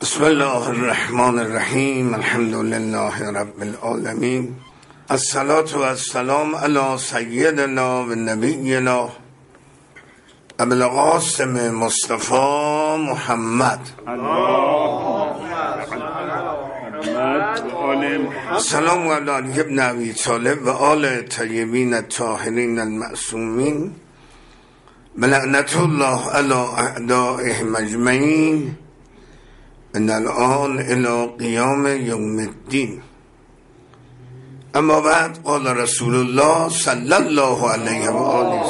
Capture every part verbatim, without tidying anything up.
بسم الله الرحمن الرحیم. الحمد لله رب العالمین. الصلاة و السلام علی سیدنا و نبینا ابو القاسم مصطفی محمد. سلام علی ابن ابی طالب و آل طیبین الطاهرین المعصومین لعنت الله علی اعدائهم اجمعین من الان الى قیام یوم الدین. اما بعد قال رسول الله صلی الله علیه و آله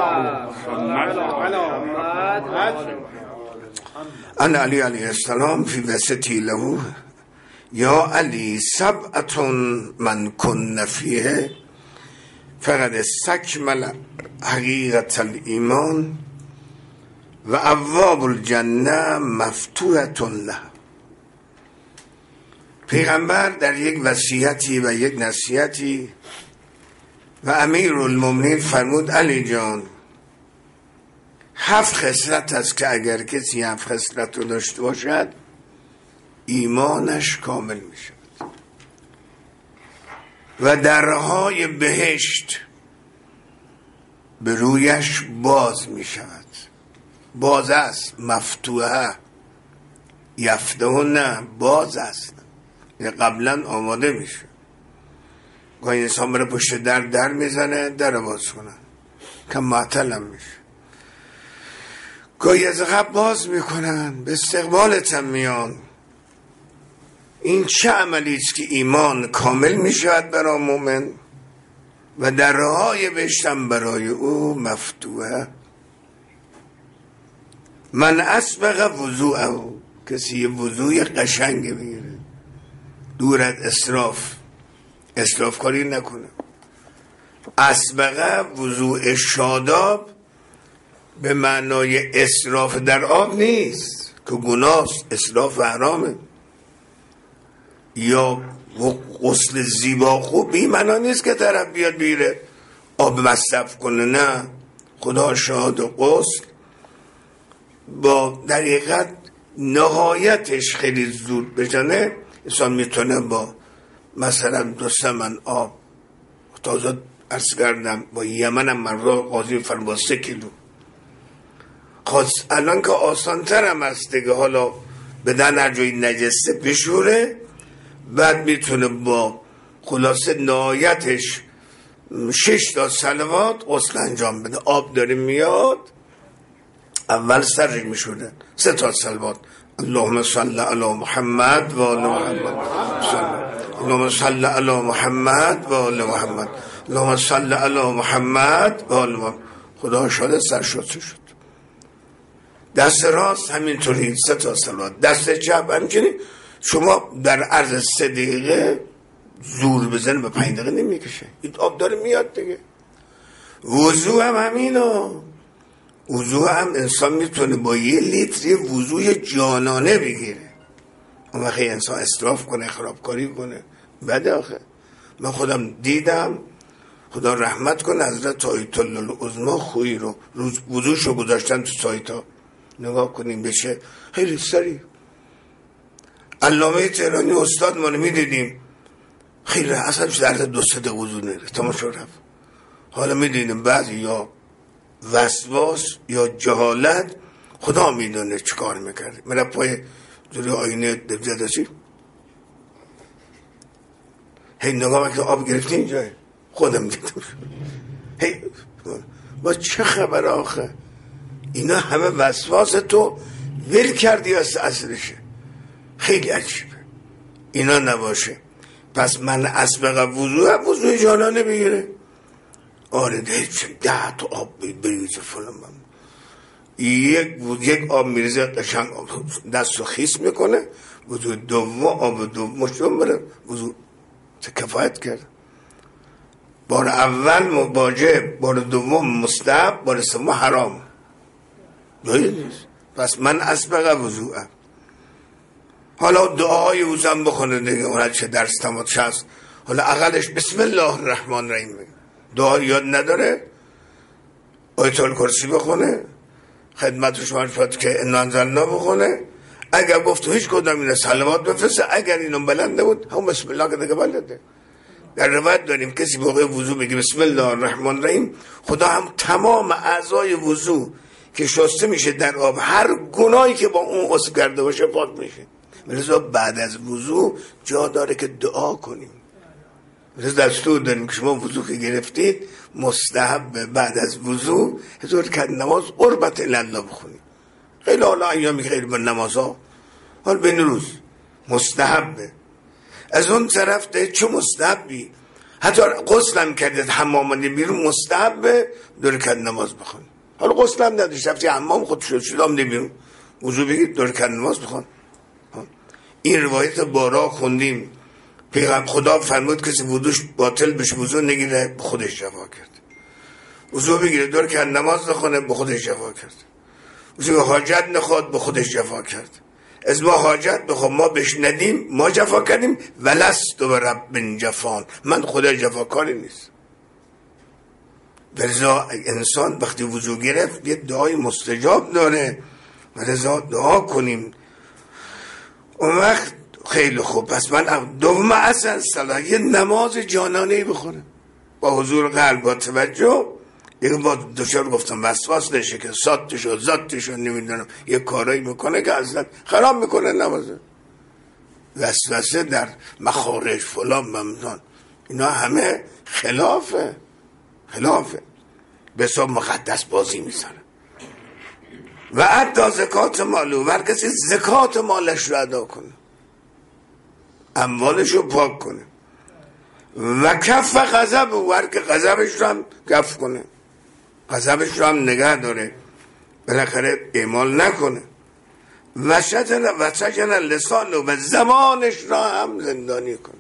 ان علی علیه السلام فی وسطی له یا علی سبعة من کن فیه فقد استکمل حقیقت الایمان و ابواب الجنه مفتوحة له. پیغمبر در یک وصیتی و یک نصیحتی و امیرالمومنین فرمود علی جان هفت خصلت است که اگر کسی هفت خصلت رو داشته باشد ایمانش کامل می شود و درهای بهشت به رویش باز می شود. باز است، مفتوحه، یفته و نه باز است، قبلا آماده میشه. گاهی انسان بره پشت در در میزنه در باز کنن که معطل هم میشه. گاهی از عقب باز میکنن به استقبالت هم میان. این چه عملی است که ایمان کامل میشود برای مومن و درهای بهشتم برای او مفتوحه. من اسبق وضوءه، کسی وضوء قشنگ بگیره دور از اسراف، اسراف کاری نکنه. اسبق وضوء شاداب به معنای اسراف در آب نیست که گناهست، اسراف و حرامه. یا غسل زیبا خوب این معنا نیست که طرف بیاد بیره آب مصرف کنه، نه. خدا شاهد و غسل با دقیقت نهایتش خیلی زود بشنه انسان میتونه با مثلا دو سمن آب، تازه عرض کردم با یمن هم من را قاضی فرم با سه کیلو خواست. الان که آسان تر هم هست دیگه، حالا بدن هر جایی نجسته بشوره، بعد میتونه با خلاصه نهایتش شش تا صلوات غسل انجام بده. آب داره میاد اول سرش میشوره سه تا صلوات، اللهم صل علی محمد و آل محمد، اللهم صل علی محمد و آل محمد، اللهم صل علی محمد و آل محمد. خدا شاده سر شد شد. دست راست همینطوری سه تا صلوات، دست چپ همینطوری. شما در عرض سه دقیقه زور بزنه به پنج دقیقه نمیکشه. این آب داره میاد دیگه. وضو هم همینو، وضو هم انسان میتونه با یه لیتری وضوی جانانه بگیره. اون وقتی انسان اسراف کنه، خرابکاری کنه، بده آخه. من خودم دیدم، خدا رحمت کنه، حضرت آیت الله العظما خویی رو وضوشو گذاشتن تو سایتا، نگاه کنیم بشه خیلی سریع. علامه تهرانی استاد ما رو میدیدیم خیلی اصلا در دو سه دقیقه وضو نره تماشا رفت. حالا میدیدیم بعضی یا وسواس یا جهالت، خدا میدونه چی کار میکرده. میره پای جلوی آینه دبزه داشتی هی نگاه وقتی آب گرفتی اینجا خودم دیدم هی با چه خبر آخه؟ اینا همه وسواس تو ول کردی از اصلشه. خیلی عجیبه اینا نباشه. پس من اسبق وضوع وضوع جانانه بگیره. آره ده ده تا آب بریزه فلان من یک یک آب میریزه قشنگ دست رو خیس میکنه. وضوع دوم آب دوم مشتون بره وضوع کفایت کرد. بار اول واجب، بار دوم مستحب، بار سوم حرام. نیست. پس من اسبق وضوعم. حالا دعای وضوءم بخونه دیگه، اون چه درس تماتش هست. حالا اقلش بسم الله الرحمن الرحیم دعا یاد نداره، آیت الکرسی بخونه، خدمت شما که ان انزلنا بخونه، اگر گفت هیچ کدام اینا صلوات بفرسته، اگر اینو بلنده بود هم بسم الله که دیگه بلده. در روایت داریم کسی موقع وضو میگه بسم الله الرحمن الرحیم، خدا هم تمام اعضای وضو که شسته میشه در آب، هر گناهی که با اون عضو کرده باشه پاک میشه. لذا بعد از وضو جا داره که دعا کنیم. لذا دستور داریم که شما وضو که گرفتید مستحب بعد از وضو هزار رکعت نماز قربت الله بخونید. خیلی حالا ایامی غیر به نمازها حال بین روز مستحبه. از اون طرف ده چه مستحبی، حتی غسلم کردید حمام بیرون مستحبه دو رکعت نماز بخون. حالا غسلم نداشت رفتی حمام خود شد شد آمده بیرون وضو بگید دو رکعت نماز بخون. این روایت بارا خوندیم، پیغمبر خدا فرمود کسی وضوش باطل بشه وضو نگیره به خودش جفا کرد. وضو بگیره دو رکعت نماز بخونه به خودش جفا کرد. وضو حاجت نخواد به خودش جفا کرد. از ما حاجت بخواد ما بهش ندیم ما جفا کردیم. ولست و رب جفان، من خدا جفاکاری نیست. برزا انسان وقتی وضو گرفت یه دعای مستجاب داره، برزا دعا کنیم اون وقت خیلی خوب. پس من دوم اصلا صلاح یه نماز جانانه بخونم با حضور قلب با توجه. دیگه با دوشار گفتم وسواس نشه که ساتش و ذاتش و نمیدونم یه کارایی میکنه که اصلا خراب میکنه نمازه. وسوسه در مخارج فلان ممنون اینا همه خلافه خلافه به حساب مقدس بازی میزنه. و حتی زکات مالو هر کسی زکات مالش رو ادا کنه، اموالش رو پاک کنه. و کف غضب و هر که غضبش رو هم کف کنه، غضبش رو هم نگه داره، بالاخره اعمال نکنه. و شجن و شجن لسان و زبانش را هم زندانی کنه،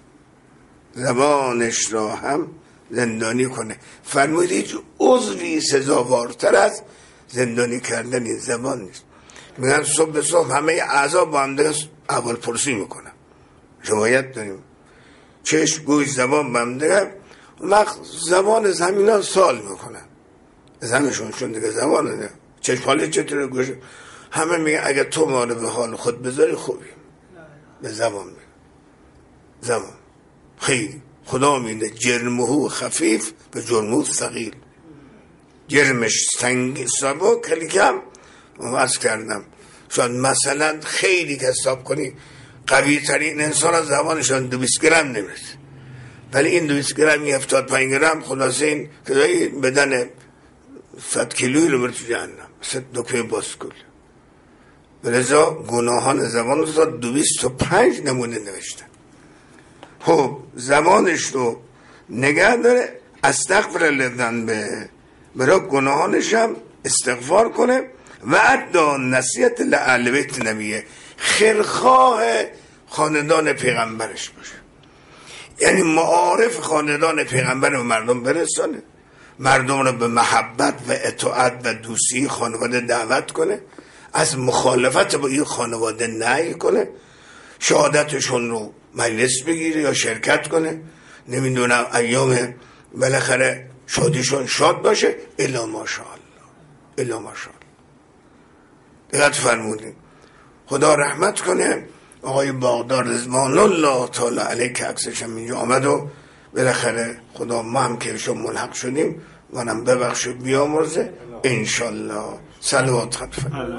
زبانش را هم زندانی کنه. فرمود هیچ عضوی سزاوارتر از زندانی کردن این زبان نیست. میگن صبح به صبح همه اعضا با هم دیگه احوال پرسی میکنن. روایت داریم چشم گوش زبان با هم دیگه زبان زمینا سال میکنن زمشون چون دیگه زبان دیگه چشم حالی چطوره گوش همه میگن اگه تو ما رو به حال خود بذاری خوبی. به زبان میگن زبان خیلی خدا میده جرمهو خفیف به جرمهو ثقیل. جرمش سنگین سبک خیلی کم واسه کردم. شاید مثلا خیلی که حساب کنی قوی ترین انسان از زبانشان دو بیست گرم نمیرسه، ولی این دو بیست گرم یه هفتاد پنج گرم خلاصه این که بدن صد کیلویی رو برد تو جهنم مثل دکمه باسکول. ولذا گناهان زبان رو تا دو بیست و پنج نمونه نوشتن. خب زبانش رو نگه داره، استغفر لذنبه برای گناهانش هم استغفار کنه. و ادعا نصیحت لأهل بیت نبیه، خیرخواه خاندان پیغمبرش باشه، یعنی معارف خاندان پیغمبر به مردم برسانه، مردم رو به محبت و اطاعت و دوستی خانواده دعوت کنه، از مخالفت با این خانواده نهی کنه، شهادتشون رو مجلس بگیره یا شرکت کنه، نمیدونم ایام بالاخره شادیشون شاد باشه. الا ماشاءالله الا ماشاءالله. دقت فرمودیم. خدا رحمت کنه آقای باغدار رضوان الله تعالی علیه که عکسش هم اینجا آمد و بالاخره خدا ما هم که شما ملحق شدیم منم ببخش و بیامرزه انشالله. صلوات خط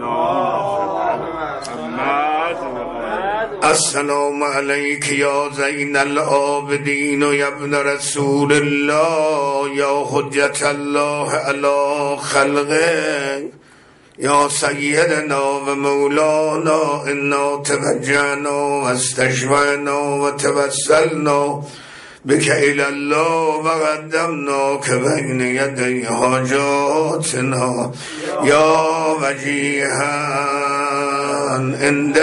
السلام علیک یا زین العابدین و ابن رسول الله یا حجت الله علی خلقه یا سیدنا و مولانا انا توجهنا و استشفعنا و توسلنا بک الی الله و قدمنا که بین یدی حاجاتنا یا وجیها عند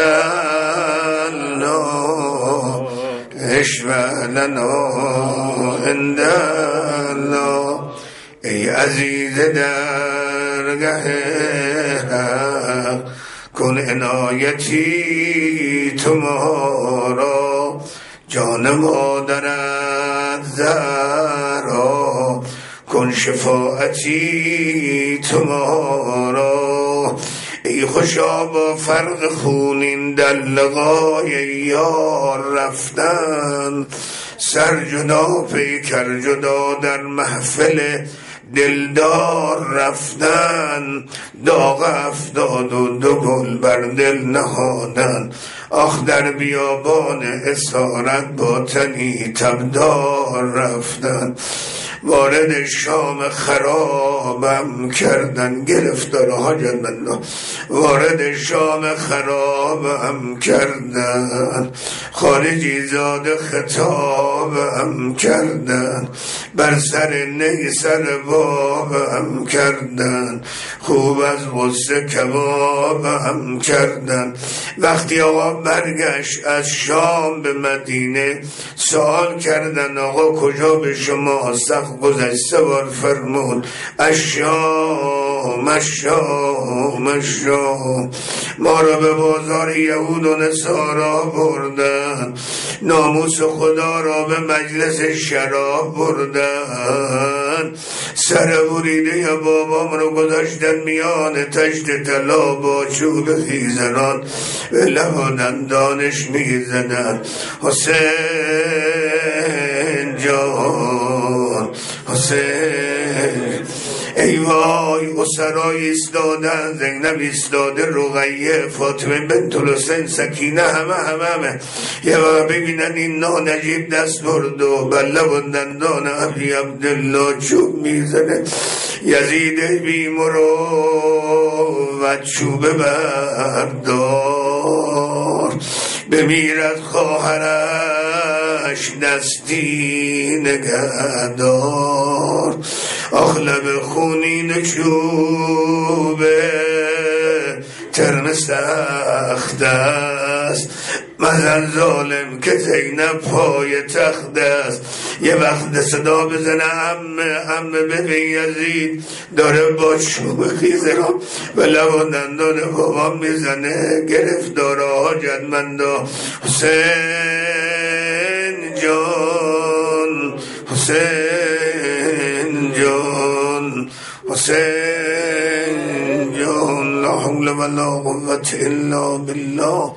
الله اشفع لنا عند الله. ای عزیز درگه کن عنایتی تمہارا جان مادرت زهرا کن شفاعتی تمہارا. ای خوشا با فرق خونین در لقای یار رفتن، سر جدا پیکر جدا در محفل دلدار رفتن، داغ افتاد و دو گل بر دل نهادن، آخ در بیابان اسارت با تنی تبدار رفتن، وارد شام خرابم کردن، گرفتار حاجت بنده وارد شام خرابم کردن، خارجی زاد خطابم کردن، بر سر نی سر بابم کردن، خوب از غصه کبابم کردن. وقتی آقا برگشت از شام به مدینه سوال کردن آقا کجا به شما سخت گذشته بار فرمود الشام الشام الشام، ما را به بازار یهود و نصارا بردن، ناموس خدا را به مجلس شراب بردن، سر بریده یا بابام رو گذاشتن میان تشت طلا با چوب خیزران به لب و دندانش میزدن. حسین جان حسین ای وای اسرای ایستادن، زینب ایستاده، رقیه، فاطمه بنت الحسین، سکینه، همه همه همه یه وقت ببینن این نانجیب دست برد و بله و دندان ابی عبدالله چوب میزنه، یزید بی مروت چوبه بردار، بمیرد خواهرش دستی نگهدار، آخ لب خونین چوبه ترم سخت است، مزن ظالم که زینب پای تخت است. یه وقت صدا بزنه عمه عمه ببین یزید داره با چوب خیزران و لب و دندان بابا میزنه، گرفتار حاجتمندا. حسین جان حسین جان حسین جان، لا حول ولا قوة الا بالله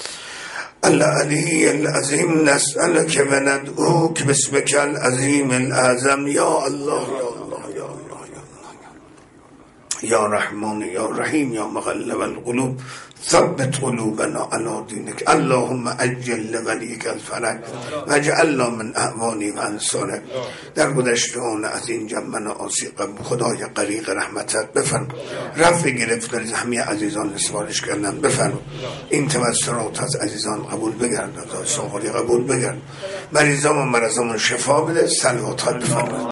العلی العظیم، نسألک و ندعوک باسمک العظیم الاعظم. یا الله یا الله یا الله یا رحمان یا رحیم یا مقلب القلوب ثبت قلوبنا علی دینک. اللهم عجل ولیک الفرج و اجعلنا من اعوانی و انصاره. در گذشته اون از این جمع آسی قبل خدای غریق رحمتت بفرم، رفع گرفتاری همه عزیزان سوالش کردن بفرم، این توسلات از عزیزان قبول بگرد، سوال قبول بگرد، مریضان و مرضان شفا بده، صلوات بفرم.